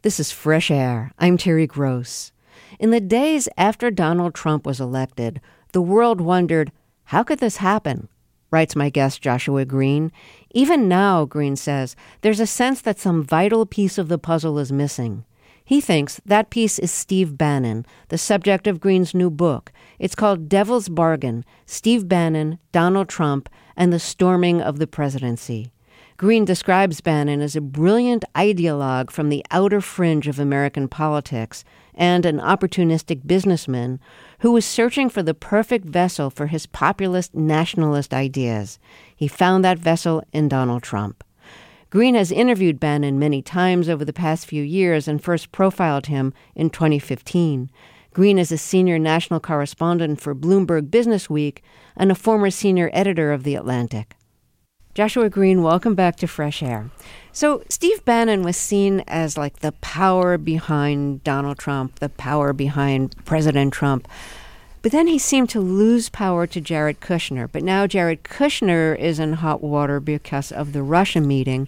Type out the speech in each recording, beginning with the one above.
This is Fresh Air. I'm Terry Gross. In the days after Donald Trump was elected, the world wondered, how could this happen? Writes my guest Joshua Green. Even now, Green says, there's a sense that some vital piece of the puzzle is missing. He thinks that piece is Steve Bannon, the subject of Green's new book. It's called Devil's Bargain, Steve Bannon, Donald Trump, and the Storming of the Presidency. Green describes Bannon as a brilliant ideologue from the outer fringe of American politics and an opportunistic businessman who was searching for the perfect vessel for his populist nationalist ideas. He found that vessel in Donald Trump. Green has interviewed Bannon many times over the past few years and first profiled him in 2015. Green is a senior national correspondent for Bloomberg Businessweek and a former senior editor of The Atlantic. Joshua Green, welcome back to Fresh Air. So Steve Bannon was seen as like the power behind Donald Trump, the power behind President Trump. But then he seemed to lose power to Jared Kushner. But now Jared Kushner is in hot water because of the Russia meeting.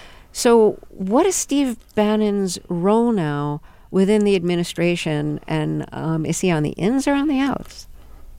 So what is Steve Bannon's role now within the administration? And is he on the ins or on the outs?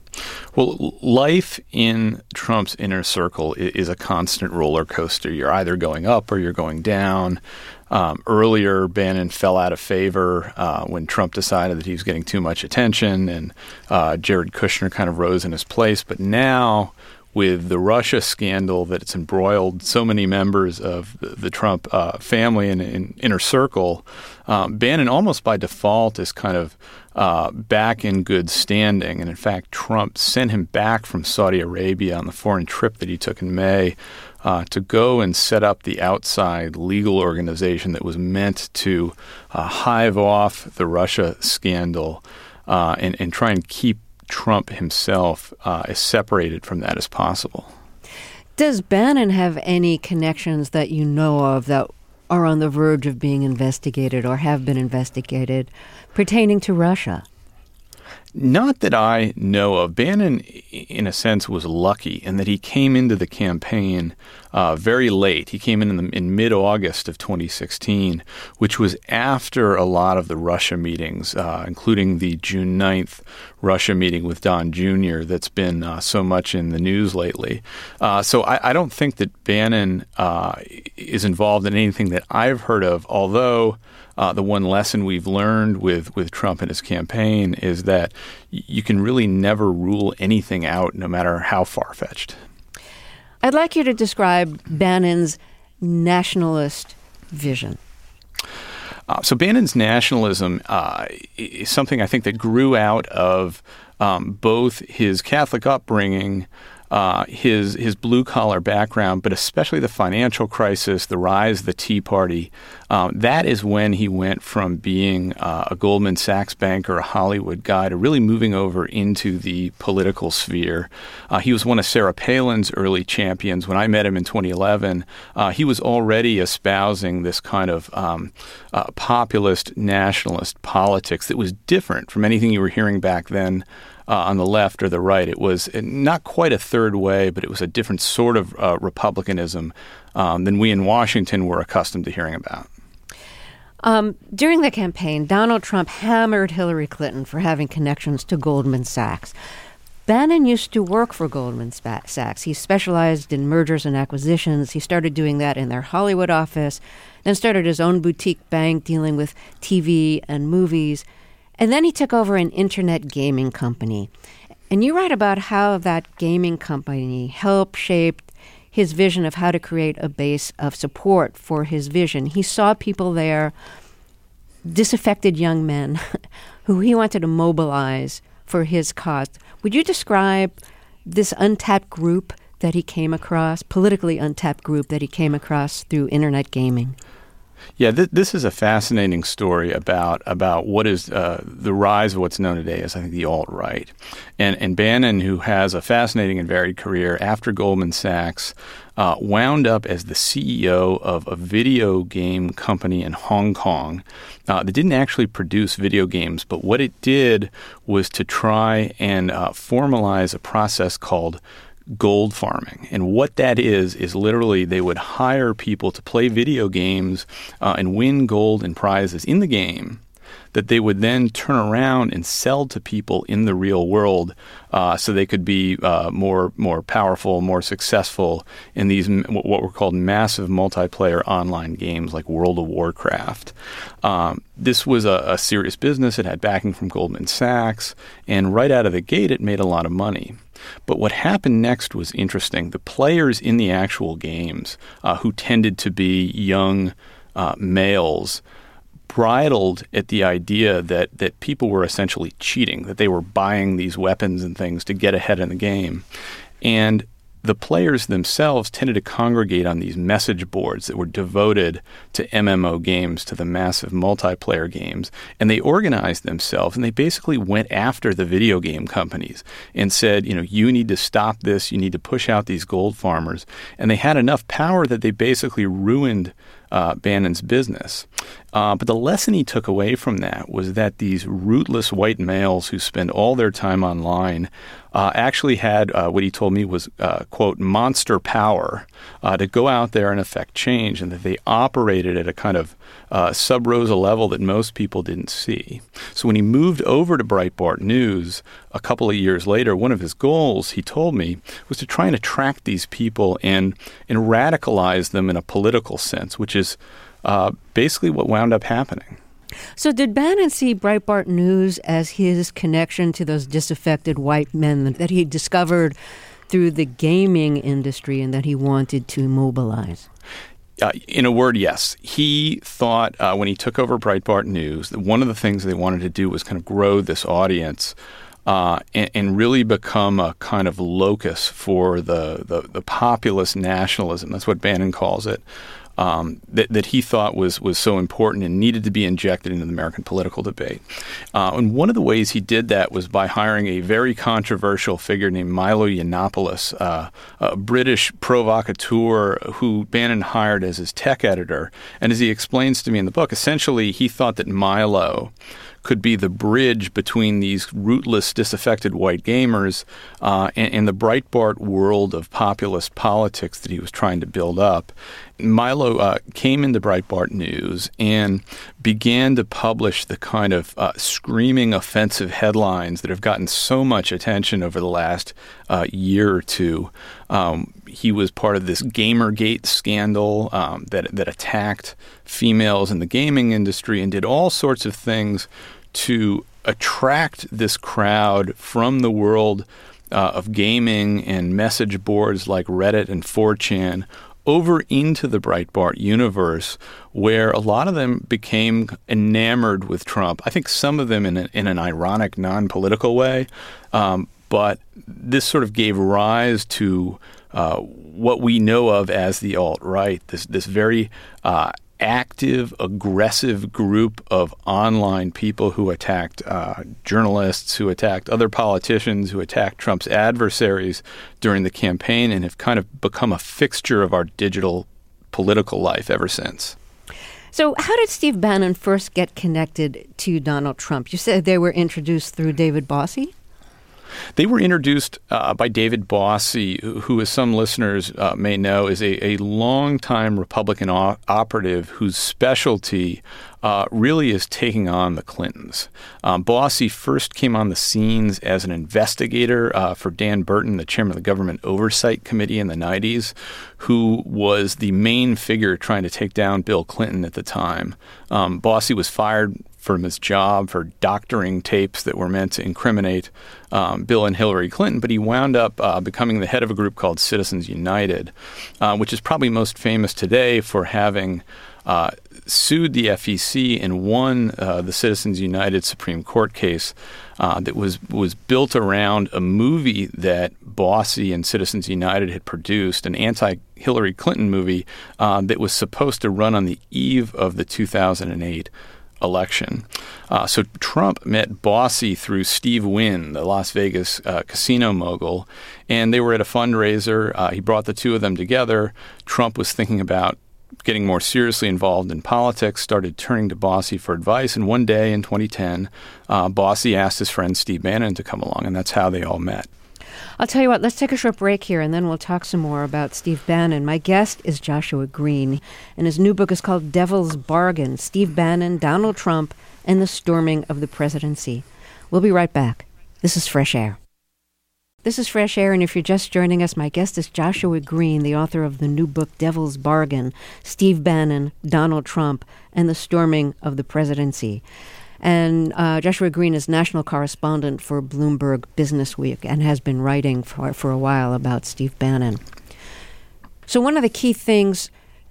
Well, life in Trump's inner circle is a constant roller coaster. You're either going up or you're going down. Earlier, Bannon fell out of favor when Trump decided that he was getting too much attention, and Jared Kushner kind of rose in his place. But now, with the Russia scandal that it's embroiled so many members of the Trump family and inner circle, Bannon almost by default is kind of back in good standing. And in fact, Trump sent him back from Saudi Arabia on the foreign trip that he took in May to go and set up the outside legal organization that was meant to hive off the Russia scandal and try and keep Trump himself as separated from that as possible. Does Bannon have any connections that you know of that are on the verge of being investigated or have been investigated pertaining to Russia? Not that I know of. Bannon, in a sense, was lucky in that he came into the campaign very late. He came in mid-August of 2016, which was after a lot of the Russia meetings, including the June 9th Russia meeting with Don Jr. that's been so much in the news lately. So I don't think that Bannon is involved in anything that I've heard of, although the one lesson we've learned with Trump and his campaign is that you can really never rule anything out, no matter how far-fetched. I'd like you to describe Bannon's nationalist vision. So Bannon's nationalism is something I think that grew out of both his Catholic upbringing, his blue-collar background, but especially the financial crisis, the rise of the Tea Party. That is when he went from being a Goldman Sachs banker, a Hollywood guy, to really moving over into the political sphere. He was one of Sarah Palin's early champions. When I met him in 2011, he was already espousing this kind of populist nationalist politics that was different from anything you were hearing back then on the left or the right. It was not quite a third way, but it was a different sort of republicanism than we in Washington were accustomed to hearing about. During the campaign, Donald Trump hammered Hillary Clinton for having connections to Goldman Sachs. Bannon used to work for Goldman Sachs. He specialized in mergers and acquisitions. He started doing that in their Hollywood office, then started his own boutique bank dealing with TV and movies. And then he took over an internet gaming company. And you write about how that gaming company helped shape his vision of how to create a base of support for his vision. He saw people there, disaffected young men, who he wanted to mobilize for his cause. Would you describe this untapped group that he came across, politically untapped group that he came across through internet gaming? Yeah, this is a fascinating story about what is the rise of what's known today as, I think, the alt-right. And Bannon, who has a fascinating and varied career after Goldman Sachs, wound up as the CEO of a video game company in Hong Kong that didn't actually produce video games, but what it did was to try and formalize a process called gold farming. And what that is literally they would hire people to play video games and win gold and prizes in the game that they would then turn around and sell to people in the real world so they could be more powerful, more successful in these what were called massive multiplayer online games like World of Warcraft. This was a serious business. It had backing from Goldman Sachs, and right out of the gate, it made a lot of money. But what happened next was interesting. The players in the actual games, who tended to be young males, bridled at the idea that people were essentially cheating, that they were buying these weapons and things to get ahead in the game. And the players themselves tended to congregate on these message boards that were devoted to MMO games, to the massive multiplayer games. And they organized themselves, and they basically went after the video game companies and said, you need to stop this. You need to push out these gold farmers. And they had enough power that they basically ruined Bannon's business. But the lesson he took away from that was that these rootless white males who spend all their time online actually had what he told me was, quote, monster power to go out there and affect change, and that they operated at a kind of sub-rosa level that most people didn't see. So when he moved over to Breitbart News a couple of years later, one of his goals, he told me, was to try and attract these people and radicalize them in a political sense, which is basically what wound up happening. So did Bannon see Breitbart News as his connection to those disaffected white men that he discovered through the gaming industry and that he wanted to mobilize? In a word, yes. He thought when he took over Breitbart News that one of the things they wanted to do was kind of grow this audience and really become a kind of locus for the populist nationalism. That's what Bannon calls it. That he thought was so important and needed to be injected into the American political debate. And one of the ways he did that was by hiring a very controversial figure named Milo Yiannopoulos, a British provocateur who Bannon hired as his tech editor. And as he explains to me in the book, essentially he thought that Milo could be the bridge between these rootless, disaffected white gamers and the Breitbart world of populist politics that he was trying to build up. Milo came into Breitbart News and began to publish the kind of screaming offensive headlines that have gotten so much attention over the last year or two. He was part of this Gamergate scandal that attacked females in the gaming industry and did all sorts of things to attract this crowd from the world of gaming and message boards like Reddit and 4chan over into the Breitbart universe, where a lot of them became enamored with Trump. I think some of them in an ironic, non-political way, but this sort of gave rise to what we know of as the alt-right, this very active, aggressive group of online people who attacked journalists, who attacked other politicians, who attacked Trump's adversaries during the campaign, and have kind of become a fixture of our digital political life ever since. So how did Steve Bannon first get connected to Donald Trump? You said they were introduced through David Bossie? They were introduced by David Bossie, who, as some listeners may know, is a longtime Republican operative whose specialty really is taking on the Clintons. Bossie first came on the scenes as an investigator for Dan Burton, the chairman of the Government Oversight Committee in the 90s, who was the main figure trying to take down Bill Clinton at the time. Bossie was fired from his job for doctoring tapes that were meant to incriminate Bill and Hillary Clinton, but he wound up becoming the head of a group called Citizens United, which is probably most famous today for having sued the FEC and won the Citizens United Supreme Court case that was built around a movie that Bossie and Citizens United had produced, an anti-Hillary Clinton movie that was supposed to run on the eve of the 2008 election. So Trump met Bossie through Steve Wynn, the Las Vegas casino mogul, and they were at a fundraiser. He brought the two of them together. Trump was thinking about getting more seriously involved in politics, started turning to Bossie for advice, and one day in 2010, Bossie asked his friend Steve Bannon to come along, and that's how they all met. I'll tell you what, let's take a short break here, and then we'll talk some more about Steve Bannon. My guest is Joshua Green, and his new book is called Devil's Bargain, Steve Bannon, Donald Trump, and the Storming of the Presidency. We'll be right back. This is Fresh Air. This is Fresh Air, and if you're just joining us, my guest is Joshua Green, the author of the new book, Devil's Bargain, Steve Bannon, Donald Trump, and the Storming of the Presidency. And Joshua Green is national correspondent for Bloomberg Businessweek and has been writing for a while about Steve Bannon. So one of the key things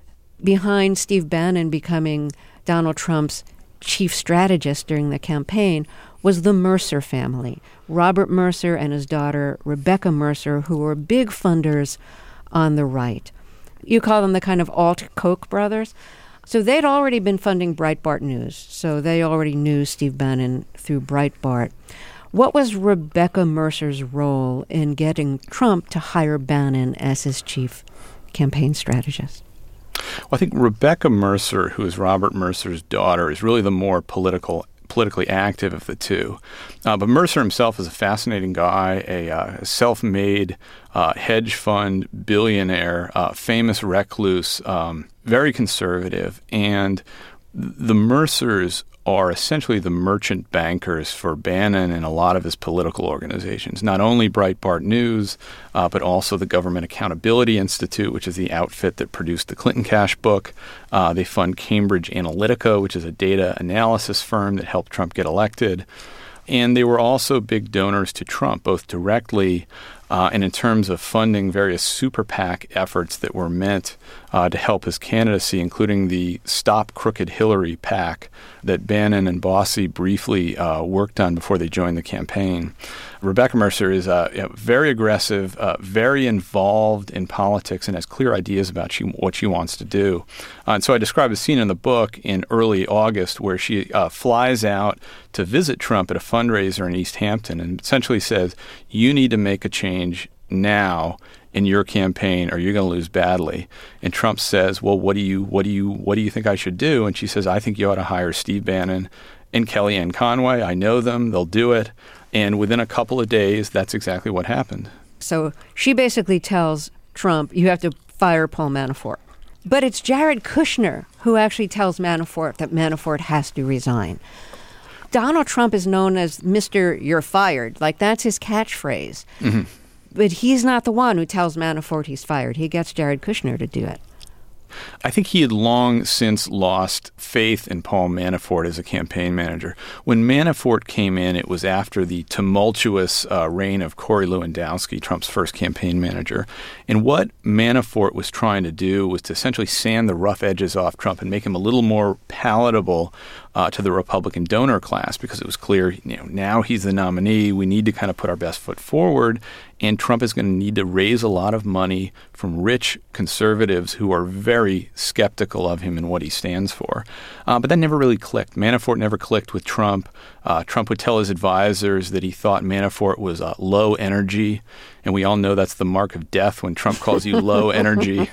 behind Steve Bannon becoming Donald Trump's chief strategist during the campaign was the Mercer family, Robert Mercer and his daughter Rebecca Mercer, who were big funders on the right. You call them the kind of alt-Koch brothers. So they'd already been funding Breitbart News, so they already knew Steve Bannon through Breitbart. What was Rebecca Mercer's role in getting Trump to hire Bannon as his chief campaign strategist? Well, I think Rebecca Mercer, who is Robert Mercer's daughter, is really the more politically active of the two. But Mercer himself is a fascinating guy, a self-made hedge fund billionaire, famous recluse, very conservative. And the Mercers are essentially the merchant bankers for Bannon and a lot of his political organizations, not only Breitbart News, but also the Government Accountability Institute, which is the outfit that produced the Clinton Cash book. They fund Cambridge Analytica, which is a data analysis firm that helped Trump get elected. And they were also big donors to Trump, both directly and in terms of funding various super PAC efforts that were meant to help his candidacy, including the Stop Crooked Hillary PAC that Bannon and Bossie briefly worked on before they joined the campaign. Rebecca Mercer is very aggressive, very involved in politics, and has clear ideas about what she wants to do. And so I describe a scene in the book in early August where she flies out to visit Trump at a fundraiser in East Hampton and essentially says, you need to make a change now in your campaign or you're going to lose badly. And Trump says, well, what do you think I should do? And she says, I think you ought to hire Steve Bannon and Kellyanne Conway. I know them. They'll do it. And within a couple of days, that's exactly what happened. So she basically tells Trump, you have to fire Paul Manafort. But it's Jared Kushner who actually tells Manafort that Manafort has to resign. Donald Trump is known as Mr. You're Fired. Like, that's his catchphrase. Mm-hmm. But he's not the one who tells Manafort he's fired. He gets Jared Kushner to do it. I think he had long since lost faith in Paul Manafort as a campaign manager. When Manafort came in, it was after the tumultuous reign of Corey Lewandowski, Trump's first campaign manager. And what Manafort was trying to do was to essentially sand the rough edges off Trump and make him a little more palatable to the Republican donor class, because it was clear, now he's the nominee. We need to kind of put our best foot forward. And Trump is going to need to raise a lot of money from rich conservatives who are very skeptical of him and what he stands for. But that never really clicked. Manafort never clicked with Trump. Trump would tell his advisors that he thought Manafort was low energy. And we all know that's the mark of death when Trump calls you low energy.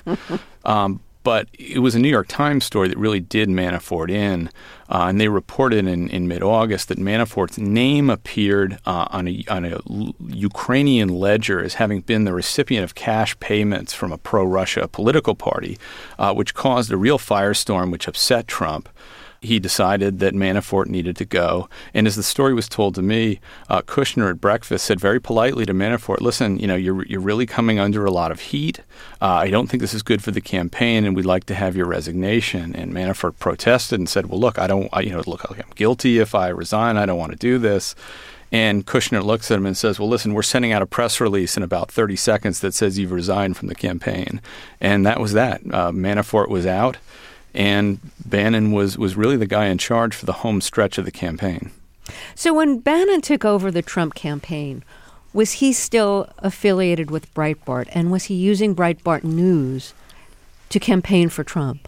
But it was a New York Times story that really did Manafort in. And they reported in mid-August that Manafort's name appeared on a Ukrainian ledger as having been the recipient of cash payments from a pro-Russia political party, which caused a real firestorm which upset Trump. He decided that Manafort needed to go. And as the story was told to me, Kushner at breakfast said very politely to Manafort, listen, you're really coming under a lot of heat. I don't think this is good for the campaign, and we'd like to have your resignation. And Manafort protested and said, well, look, I'm guilty if I resign. I don't want to do this. And Kushner looks at him and says, well, listen, we're sending out a press release in about 30 seconds that says you've resigned from the campaign. And that was that. Manafort was out. And Bannon was really the guy in charge for the home stretch of the campaign. So when Bannon took over the Trump campaign, was he still affiliated with Breitbart? And was he using Breitbart News to campaign for Trump?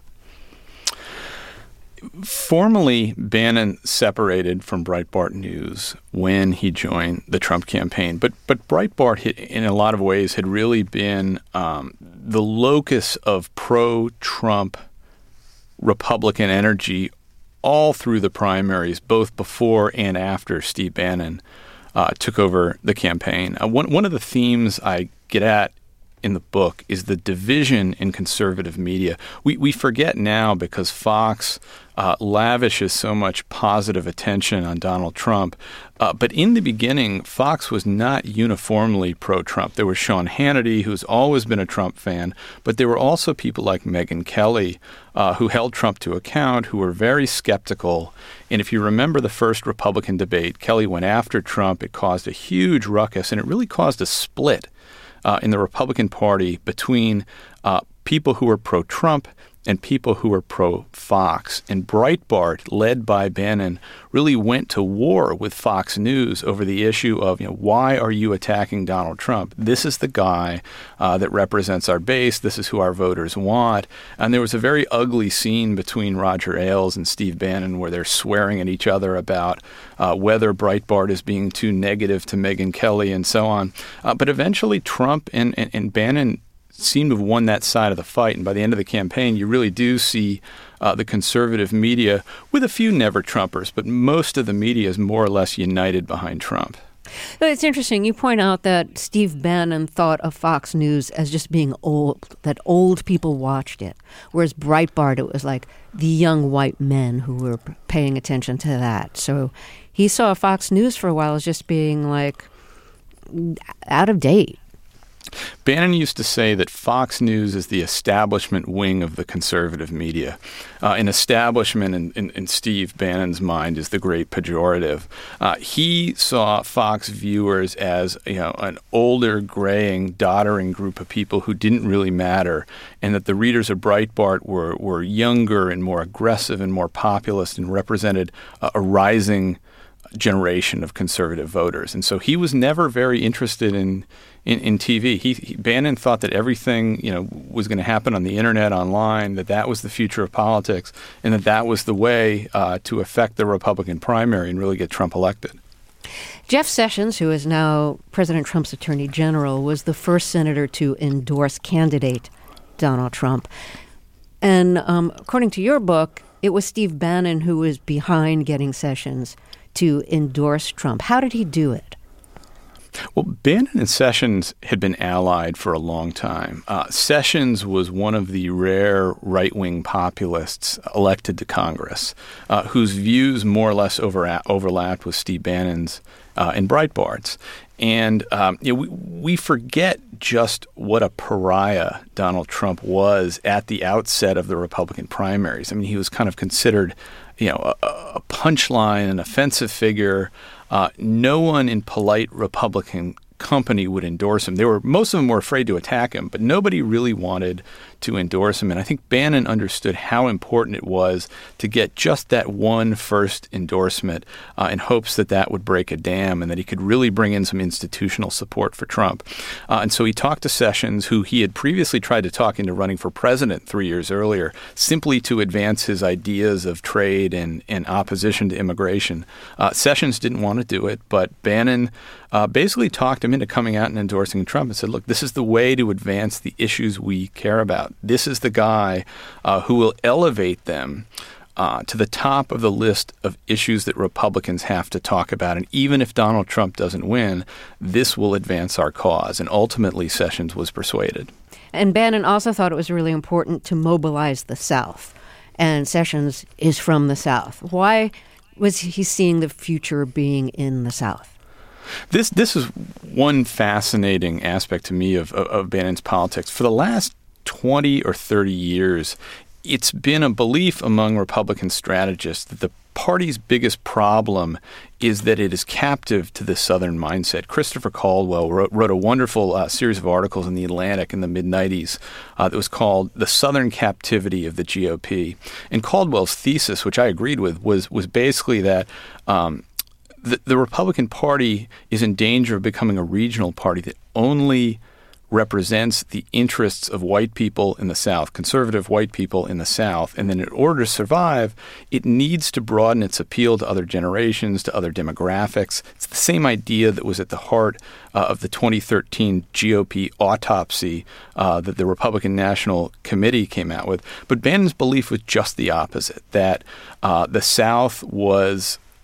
Formally, Bannon separated from Breitbart News when he joined the Trump campaign. But Breitbart, in a lot of ways, had really been the locus of pro-Trump Republican energy all through the primaries, both before and after Steve Bannon took over the campaign. One of the themes I get at in the book is the division in conservative media. We forget now because Fox lavishes so much positive attention on Donald Trump. But in the beginning, Fox was not uniformly pro-Trump. There was Sean Hannity, who's always been a Trump fan, but there were also people like Megyn Kelly, who held Trump to account, who were very skeptical. And if you remember the first Republican debate, Kelly went after Trump. It caused a huge ruckus, and it really caused a split in the Republican Party between people who were pro-Trump and people who were pro-Fox. And Breitbart, led by Bannon, really went to war with Fox News over the issue of, why are you attacking Donald Trump? This is the guy that represents our base. This is who our voters want. And there was a very ugly scene between Roger Ailes and Steve Bannon where they're swearing at each other about whether Breitbart is being too negative to Megyn Kelly and so on. But eventually Trump and Bannon seem to have won that side of the fight. And by the end of the campaign, you really do see the conservative media, with a few never-Trumpers, but most of the media is more or less united behind Trump. It's interesting. You point out that Steve Bannon thought of Fox News as just being old, that old people watched it, whereas Breitbart, it was like the young white men who were paying attention to that. So he saw Fox News for a while as just being like out of date. Bannon used to say that Fox News is the establishment wing of the conservative media. An establishment in Steve Bannon's mind is the great pejorative. He saw Fox viewers as an older, graying, doddering group of people who didn't really matter, and that the readers of Breitbart were younger and more aggressive and more populist and represented a rising generation of conservative voters. And so he was never very interested in TV. Bannon thought that everything, was going to happen on the internet, online, that was the future of politics, and that was the way to affect the Republican primary and really get Trump elected. Jeff Sessions, who is now President Trump's Attorney General, was the first senator to endorse candidate Donald Trump. And according to your book, it was Steve Bannon who was behind getting Sessions to endorse Trump. How did he do it? Well, Bannon and Sessions had been allied for a long time. Sessions was one of the rare right-wing populists elected to Congress, whose views more or less overlapped with Steve Bannon's and Breitbart's. And we forget just what a pariah Donald Trump was at the outset of the Republican primaries. I mean, he was kind of considered, a punchline, an offensive figure. No one in polite Republican company would endorse him. Most of them were afraid to attack him, but nobody really wanted to endorse him. And I think Bannon understood how important it was to get just that one first endorsement in hopes that would break a dam and that he could really bring in some institutional support for Trump. And so he talked to Sessions, who he had previously tried to talk into running for president 3 years earlier, simply to advance his ideas of trade and opposition to immigration. Sessions didn't want to do it, but Bannon basically talked him into coming out and endorsing Trump and said, look, this is the way to advance the issues we care about. This is the guy who will elevate them to the top of the list of issues that Republicans have to talk about. And even if Donald Trump doesn't win, this will advance our cause. And ultimately, Sessions was persuaded. And Bannon also thought it was really important to mobilize the South. And Sessions is from the South. Why was he seeing the future being in the South? This is one fascinating aspect to me of Bannon's politics. For the last 20 or 30 years, it's been a belief among Republican strategists that the party's biggest problem is that it is captive to the Southern mindset. Christopher Caldwell wrote a wonderful series of articles in The Atlantic in the mid-'90s that was called The Southern Captivity of the GOP. And Caldwell's thesis, which I agreed with, was basically that the Republican Party is in danger of becoming a regional party that only represents the interests of white people in the South, conservative white people in the South. And then in order to survive, it needs to broaden its appeal to other generations, to other demographics. It's the same idea that was at the heart of the 2013 GOP autopsy that the Republican National Committee came out with. But Bannon's belief was just the opposite, that the South was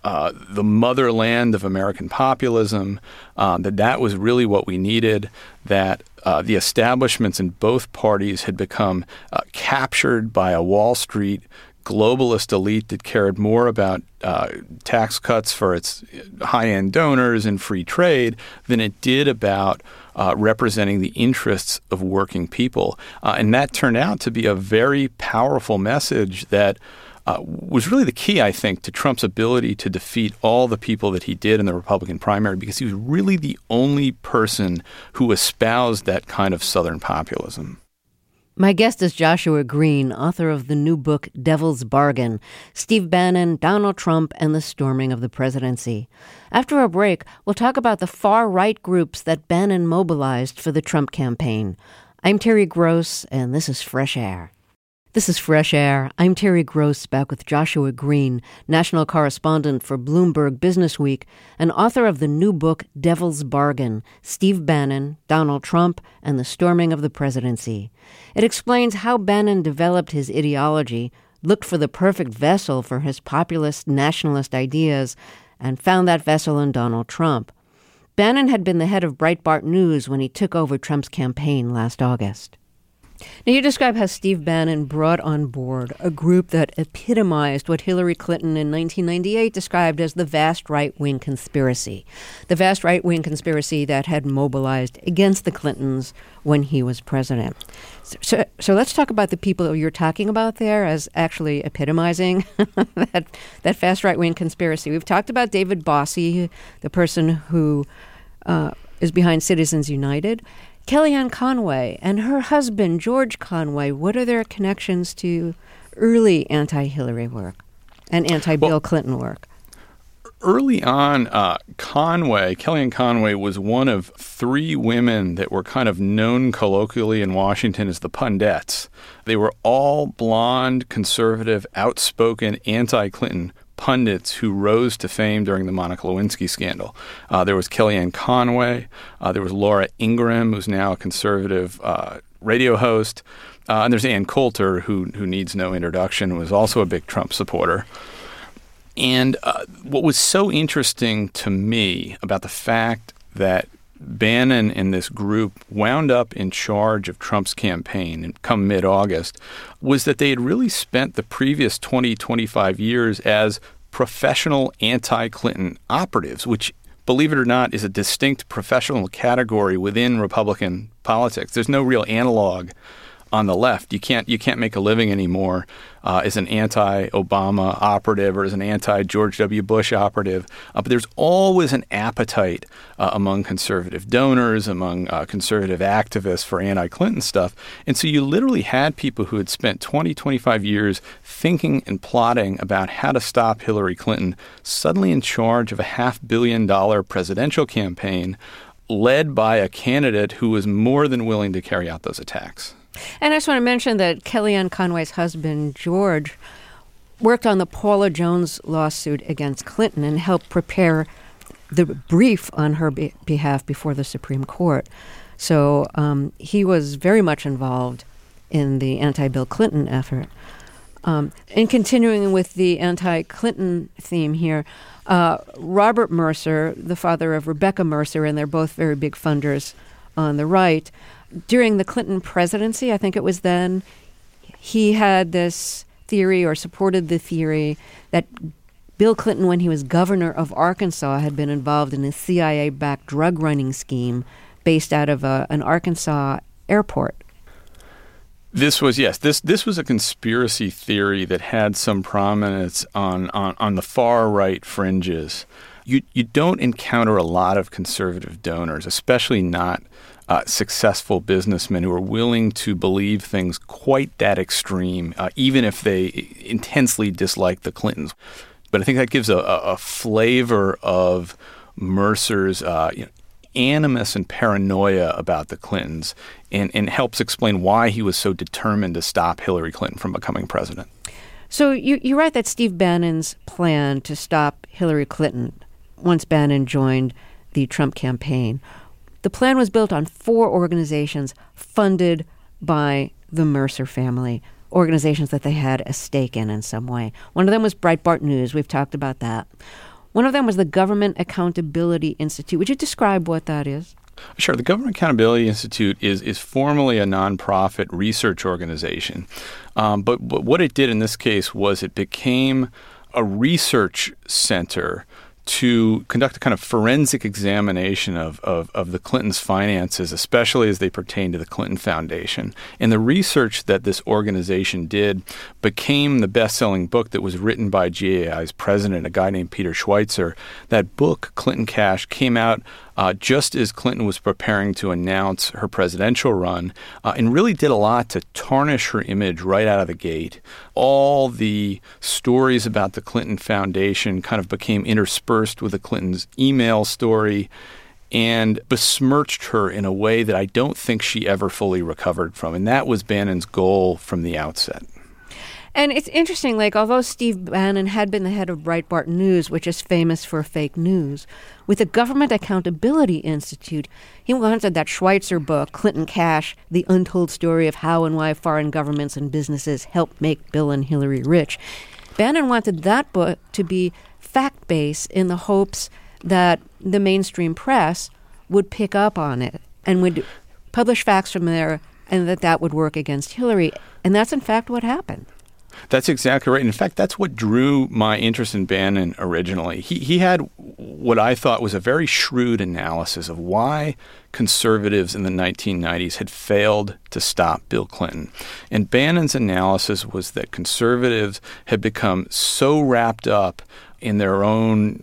the motherland of American populism, that was really what we needed, that the establishments in both parties had become captured by a Wall Street globalist elite that cared more about tax cuts for its high-end donors and free trade than it did about representing the interests of working people. And that turned out to be a very powerful message that was really the key, I think, to Trump's ability to defeat all the people that he did in the Republican primary, because he was really the only person who espoused that kind of Southern populism. My guest is Joshua Green, author of the new book, Devil's Bargain, Steve Bannon, Donald Trump, and the Storming of the Presidency. After a break, we'll talk about the far-right groups that Bannon mobilized for the Trump campaign. I'm Terry Gross, and this is Fresh Air. This is Fresh Air. I'm Terry Gross, back with Joshua Green, national correspondent for Bloomberg Businessweek and author of the new book, Devil's Bargain, Steve Bannon, Donald Trump, and the Storming of the Presidency. It explains how Bannon developed his ideology, looked for the perfect vessel for his populist nationalist ideas, and found that vessel in Donald Trump. Bannon had been the head of Breitbart News when he took over Trump's campaign last August. Now, you describe how Steve Bannon brought on board a group that epitomized what Hillary Clinton in 1998 described as the vast right-wing conspiracy. The vast right-wing conspiracy that had mobilized against the Clintons when he was president. So let's talk about the people you're talking about there as actually epitomizing that vast right-wing conspiracy. We've talked about David Bossie, the person who is behind Citizens United. Kellyanne Conway and her husband, George Conway, what are their connections to early anti-Hillary work and anti-Bill Clinton work? Early on, Kellyanne Conway was one of three women that were kind of known colloquially in Washington as the pundettes. They were all blonde, conservative, outspoken, anti-Clinton pundits who rose to fame during the Monica Lewinsky scandal. There was Kellyanne Conway. There was Laura Ingraham, who's now a conservative radio host. And there's Ann Coulter, who needs no introduction, was also a big Trump supporter. And what was so interesting to me about the fact that Bannon and this group wound up in charge of Trump's campaign and come mid-August was that they had really spent the previous 20, 25 years as professional anti-Clinton operatives, which, believe it or not, is a distinct professional category within Republican politics. There's no real analog on the left. You can't make a living anymore as an anti-Obama operative or as an anti-George W. Bush operative. But there's always an appetite among conservative donors, among conservative activists for anti-Clinton stuff. And so you literally had people who had spent 20, 25 years thinking and plotting about how to stop Hillary Clinton suddenly in charge of a $500 million presidential campaign led by a candidate who was more than willing to carry out those attacks. And I just want to mention that Kellyanne Conway's husband, George, worked on the Paula Jones lawsuit against Clinton and helped prepare the brief on her behalf before the Supreme Court. So he was very much involved in the anti-Bill Clinton effort. And continuing with the anti-Clinton theme here, Robert Mercer, the father of Rebecca Mercer, and they're both very big funders on the right. During the Clinton presidency, I think it was then, he had this theory or supported the theory that Bill Clinton, when he was governor of Arkansas, had been involved in a CIA-backed drug running scheme based out of an Arkansas airport. This was a conspiracy theory that had some prominence on the far right fringes. You don't encounter a lot of conservative donors, especially not successful businessmen who are willing to believe things quite that extreme, even if they intensely dislike the Clintons. But I think that gives a flavor of Mercer's animus and paranoia about the Clintons and helps explain why he was so determined to stop Hillary Clinton from becoming president. So you write that Steve Bannon's plan to stop Hillary Clinton once Bannon joined the Trump campaign, the plan was built on 4 organizations funded by the Mercer family, organizations that they had a stake in some way. One of them was Breitbart News. We've talked about that. One of them was the Government Accountability Institute. Would you describe what that is? Sure. The Government Accountability Institute is formally a nonprofit research organization. But what it did in this case was it became a research center to conduct a kind of forensic examination of the Clintons' finances, especially as they pertain to the Clinton Foundation. And the research that this organization did became the best-selling book that was written by GAI's president, a guy named Peter Schweitzer. That book, Clinton Cash, came out just as Clinton was preparing to announce her presidential run, and really did a lot to tarnish her image right out of the gate. All the stories about the Clinton Foundation kind of became interspersed with the Clintons' email story and besmirched her in a way that I don't think she ever fully recovered from. And that was Bannon's goal from the outset. And it's interesting, like, although Steve Bannon had been the head of Breitbart News, which is famous for fake news, with the Government Accountability Institute, he wanted that Schweitzer book, Clinton Cash, The Untold Story of How and Why Foreign Governments and Businesses Helped Make Bill and Hillary Rich. Bannon wanted that book to be fact-based in the hopes that the mainstream press would pick up on it and would publish facts from there, and that would work against Hillary. And that's, in fact, what happened. That's exactly right. In fact, that's what drew my interest in Bannon originally. He had what I thought was a very shrewd analysis of why conservatives in the 1990s had failed to stop Bill Clinton. And Bannon's analysis was that conservatives had become so wrapped up in their own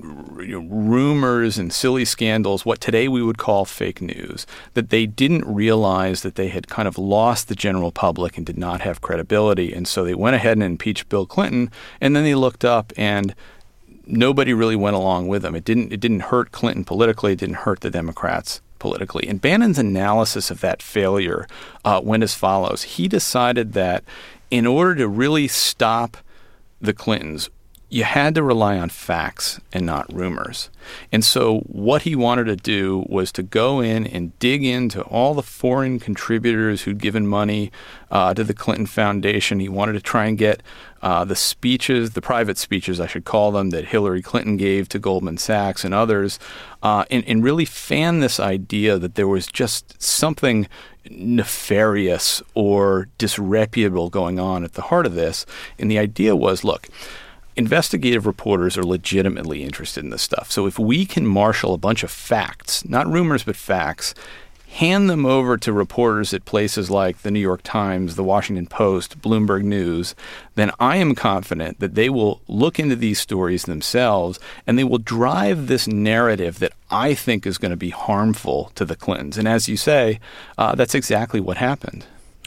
rumors and silly scandals, what today we would call fake news, that they didn't realize that they had kind of lost the general public and did not have credibility. And so they went ahead and impeached Bill Clinton, and then they looked up and nobody really went along with them. It didn't hurt Clinton politically. It didn't hurt the Democrats politically. And Bannon's analysis of that failure went as follows. He decided that in order to really stop the Clintons, you had to rely on facts and not rumors. And so what he wanted to do was to go in and dig into all the foreign contributors who'd given money to the Clinton Foundation. He wanted to try and get the speeches, the private speeches, I should call them, that Hillary Clinton gave to Goldman Sachs and others, and really fan this idea that there was just something nefarious or disreputable going on at the heart of this. And the idea was, look, investigative reporters are legitimately interested in this stuff. So if we can marshal a bunch of facts, not rumors but facts, hand them over to reporters at places like the New York Times, the Washington Post, Bloomberg News, then I am confident that they will look into these stories themselves and they will drive this narrative that I think is going to be harmful to the Clintons. And as you say, that's exactly what happened.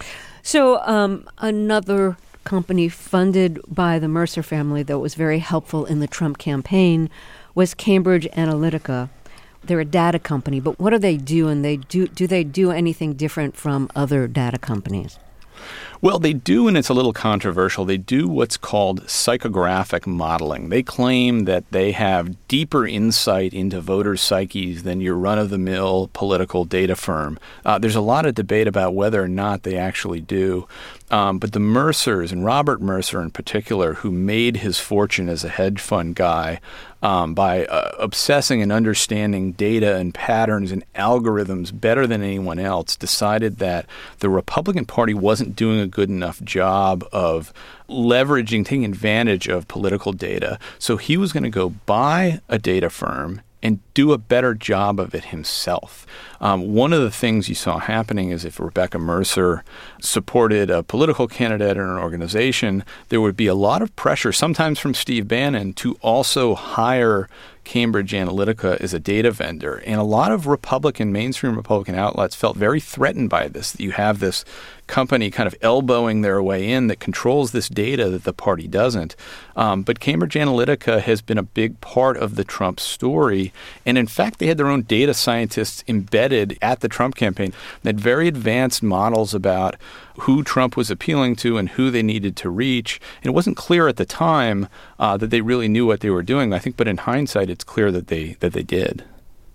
So another company funded by the Mercer family that was very helpful in the Trump campaign was Cambridge Analytica. They're a data company, but what do they do? And do they do anything different from other data companies? Well, they do, and it's a little controversial. They do what's called psychographic modeling. They claim that they have deeper insight into voters' psyches than your run-of-the-mill political data firm. There's a lot of debate about whether or not they actually do. But the Mercers, and Robert Mercer in particular, who made his fortune as a hedge fund guy by obsessing and understanding data and patterns and algorithms better than anyone else, decided that the Republican Party wasn't doing a good enough job of leveraging, taking advantage of political data. So he was going to go buy a data firm and do a better job of it himself. One of the things you saw happening is if Rebecca Mercer supported a political candidate or an organization, there would be a lot of pressure, sometimes from Steve Bannon, to also hire Cambridge Analytica as a data vendor. And a lot of mainstream Republican outlets felt very threatened by this, that you have this company kind of elbowing their way in that controls this data that the party doesn't. But Cambridge Analytica has been a big part of the Trump story. And in fact, they had their own data scientists embedded at the Trump campaign that had very advanced models about who Trump was appealing to and who they needed to reach. And it wasn't clear at the time that they really knew what they were doing, I think, but in hindsight, it's clear that they did.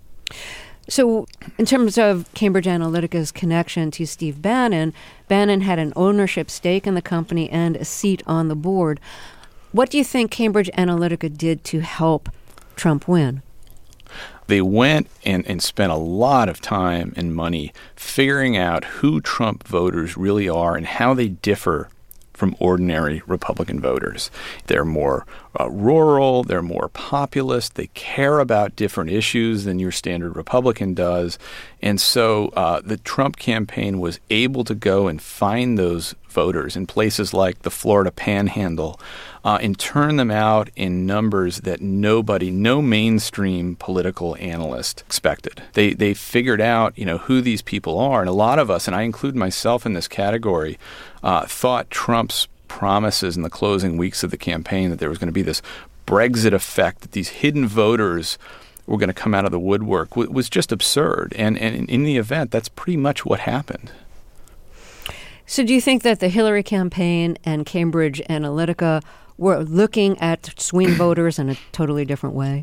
So in terms of Cambridge Analytica's connection to Steve Bannon, Bannon had an ownership stake in the company and a seat on the board. What do you think Cambridge Analytica did to help Trump win? They went and spent a lot of time and money figuring out who Trump voters really are and how they differ from ordinary Republican voters. They're more rural, they're more populist, they care about different issues than your standard Republican does. And so the Trump campaign was able to go and find those voters in places like the Florida Panhandle and turn them out in numbers that no mainstream political analyst expected. They figured out, who these people are. And a lot of us, and I include myself in this category, thought Trump's promises in the closing weeks of the campaign that there was going to be this Brexit effect, that these hidden voters were going to come out of the woodwork was just absurd. And in the event, that's pretty much what happened. So do you think that the Hillary campaign and Cambridge Analytica were looking at swing voters in a totally different way?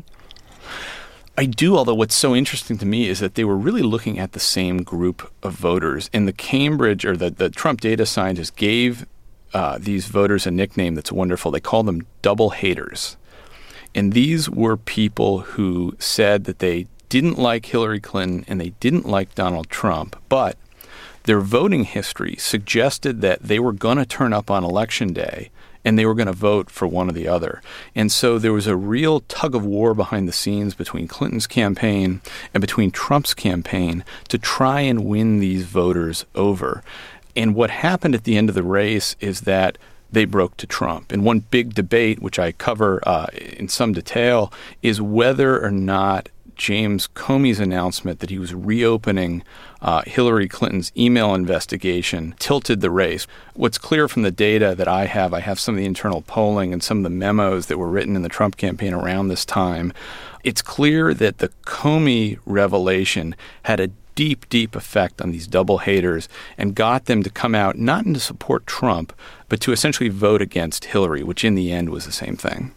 I do, although what's so interesting to me is that they were really looking at the same group of voters. And the Cambridge or the Trump data scientists gave these voters a nickname that's wonderful. They call them double haters. And these were people who said that they didn't like Hillary Clinton and they didn't like Donald Trump, but their voting history suggested that they were going to turn up on Election Day and they were going to vote for one or the other. And so there was a real tug of war behind the scenes between Clinton's campaign and between Trump's campaign to try and win these voters over. And what happened at the end of the race is that they broke to Trump. And one big debate, which I cover in some detail, is whether or not James Comey's announcement that he was reopening Hillary Clinton's email investigation tilted the race. What's clear from the data that I have some of the internal polling and some of the memos that were written in the Trump campaign around this time. It's clear that the Comey revelation had a deep effect on these double haters and got them to come out not to support Trump, but to essentially vote against Hillary, which in the end was the same thing.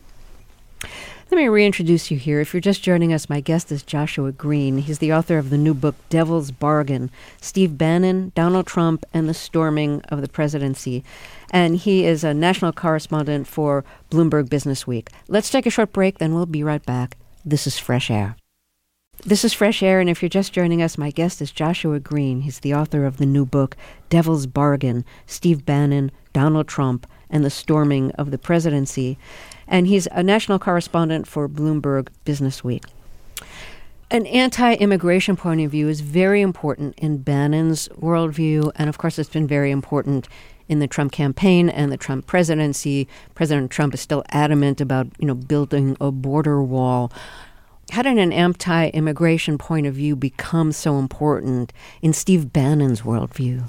Let me reintroduce you here. If you're just joining us, my guest is Joshua Green. He's the author of the new book, Devil's Bargain, Steve Bannon, Donald Trump, and the Storming of the Presidency. And he is a national correspondent for Bloomberg Businessweek. Let's take a short break, then we'll be right back. This is Fresh Air. This is Fresh Air, and if you're just joining us, my guest is Joshua Green. He's the author of the new book, Devil's Bargain, Steve Bannon, Donald Trump, and the Storming of the Presidency. And he's a national correspondent for Bloomberg Businessweek. An anti-immigration point of view is very important in Bannon's worldview, and of course it's been very important in the Trump campaign and the Trump presidency. President Trump is still adamant about, building a border wall. How did an anti-immigration point of view become so important in Steve Bannon's worldview?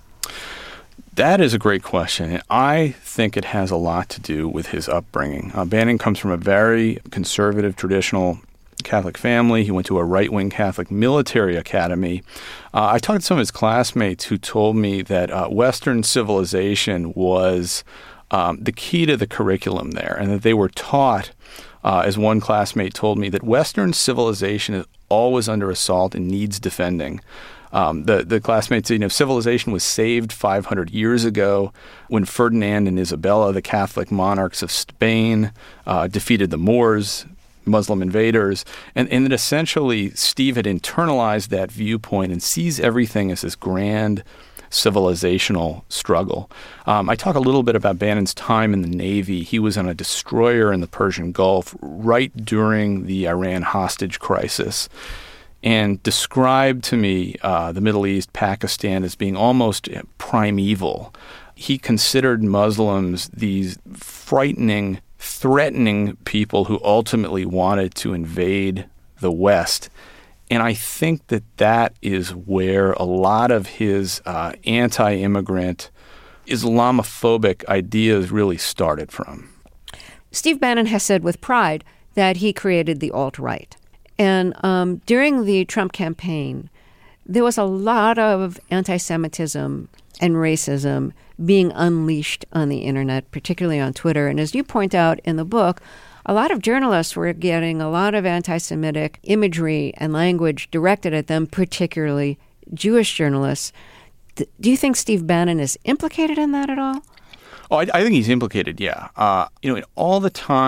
That is a great question. And I think it has a lot to do with his upbringing. Bannon comes from a very conservative, traditional Catholic family. He went to a right-wing Catholic military academy. I talked to some of his classmates who told me that Western civilization was the key to the curriculum there, and that they were taught, as one classmate told me, that Western civilization is always under assault and needs defending. The classmates said, civilization was saved 500 years ago when Ferdinand and Isabella, the Catholic monarchs of Spain, defeated the Moors, Muslim invaders, and that essentially Steve had internalized that viewpoint and sees everything as this grand civilizational struggle. I talk a little bit about Bannon's time in the Navy. He was on a destroyer in the Persian Gulf right during the Iran hostage crisis, and described to me the Middle East, Pakistan, as being almost primeval. He considered Muslims these frightening, threatening people who ultimately wanted to invade the West. And I think that is where a lot of his anti-immigrant, Islamophobic ideas really started from. Steve Bannon has said with pride that he created the alt-right. And during the Trump campaign, there was a lot of anti-Semitism and racism being unleashed on the internet, particularly on Twitter. And as you point out in the book, a lot of journalists were getting a lot of anti-Semitic imagery and language directed at them, particularly Jewish journalists. Do you think Steve Bannon is implicated in that at all? Oh, I think he's implicated, yeah. In all the time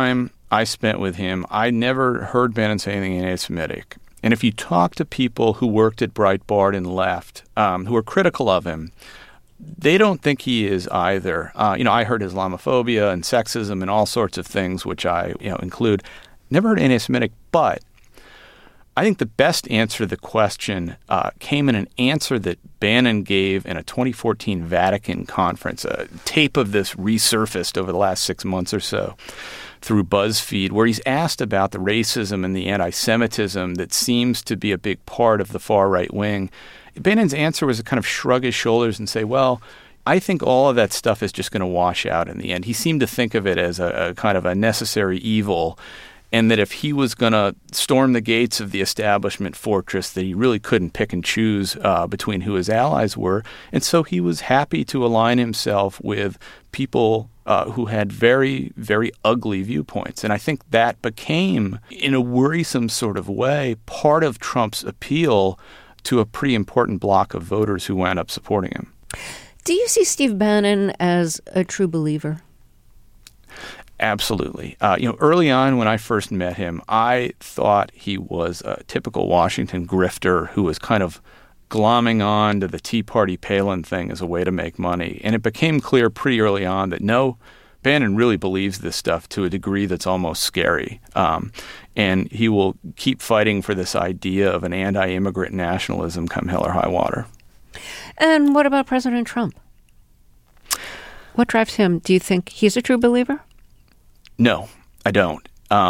I spent with him, I never heard Bannon say anything anti-Semitic. And if you talk to people who worked at Breitbart and left, who are critical of him, they don't think he is either. I heard Islamophobia and sexism and all sorts of things, which I include. Never heard anti-Semitic, but I think the best answer to the question came in an answer that Bannon gave in a 2014 Vatican conference. A tape of this resurfaced over the last 6 months or so through BuzzFeed, where he's asked about the racism and the anti-Semitism that seems to be a big part of the far right wing. Bannon's answer was to kind of shrug his shoulders and say, well, I think all of that stuff is just going to wash out in the end. He seemed to think of it as a kind of a necessary evil, and that if he was going to storm the gates of the establishment fortress, that he really couldn't pick and choose between who his allies were. And so he was happy to align himself with people who had very, very ugly viewpoints. And I think that became, in a worrisome sort of way, part of Trump's appeal to a pretty important block of voters who wound up supporting him. Do you see Steve Bannon as a true believer? Absolutely. Early on when I first met him, I thought he was a typical Washington grifter who was kind of glomming on to the Tea Party Palin thing as a way to make money. And it became clear pretty early on that no, Bannon really believes this stuff to a degree that's almost scary. And he will keep fighting for this idea of an anti-immigrant nationalism come hell or high water. And what about President Trump? What drives him? Do you think he's a true believer? No, I don't.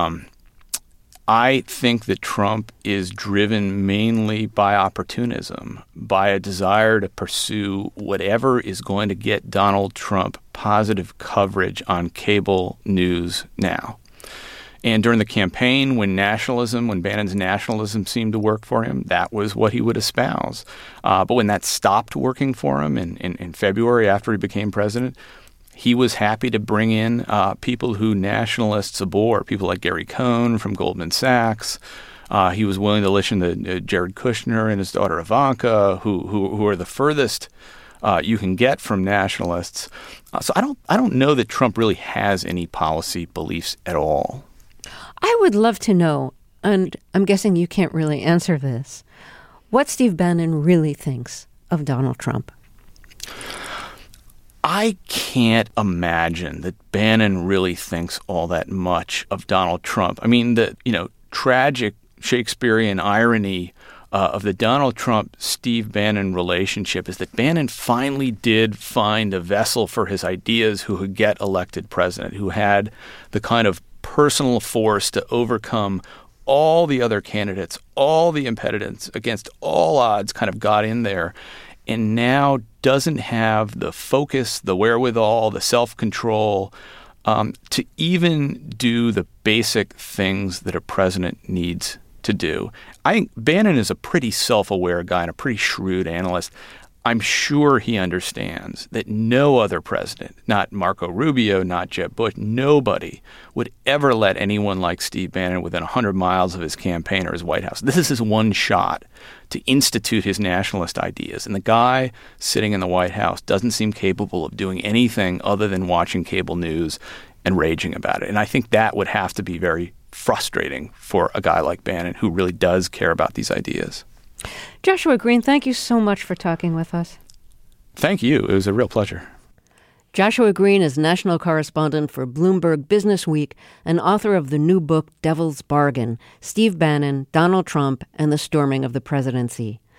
I think that Trump is driven mainly by opportunism, by a desire to pursue whatever is going to get Donald Trump positive coverage on cable news now. And during the campaign, when Bannon's nationalism seemed to work for him, that was what he would espouse. But when that stopped working for him in February after he became president, he was happy to bring in people who nationalists abhor, people like Gary Cohn from Goldman Sachs. He was willing to listen to Jared Kushner and his daughter Ivanka, who are the furthest you can get from nationalists. So I don't know that Trump really has any policy beliefs at all. I would love to know, and I'm guessing you can't really answer this, what Steve Bannon really thinks of Donald Trump. I can't imagine that Bannon really thinks all that much of Donald Trump. I mean, the tragic Shakespearean irony of the Donald Trump-Steve Bannon relationship is that Bannon finally did find a vessel for his ideas who could get elected president, who had the kind of personal force to overcome all the other candidates, all the impediments against all odds kind of got in there, and now doesn't have the focus, the wherewithal, the self-control to even do the basic things that a president needs to do. I think Bannon is a pretty self-aware guy and a pretty shrewd analyst. I'm sure he understands that no other president, not Marco Rubio, not Jeb Bush, nobody would ever let anyone like Steve Bannon within 100 miles of his campaign or his White House. This is his one shot to institute his nationalist ideas. And the guy sitting in the White House doesn't seem capable of doing anything other than watching cable news and raging about it. And I think that would have to be very frustrating for a guy like Bannon who really does care about these ideas. Joshua Green, thank you so much for talking with us. Thank you. It was a real pleasure. Joshua Green is national correspondent for Bloomberg Businessweek and author of the new book, Devil's Bargain, Steve Bannon, Donald Trump, and the Storming of the Presidency.